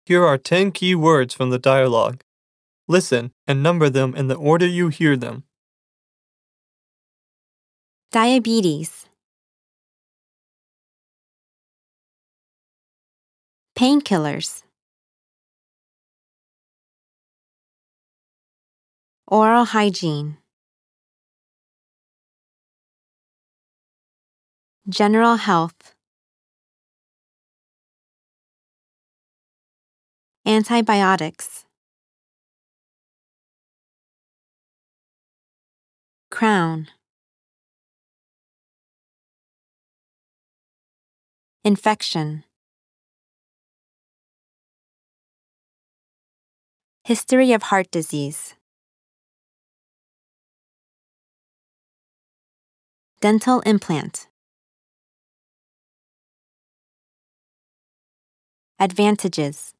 Here are 10 key words from the dialogue. Listen and number them in the order you hear them. Diabetes. Painkillers. Oral hygiene. General health. Antibiotics. Crown. Infection. History of heart disease. Dental implant. Advantages.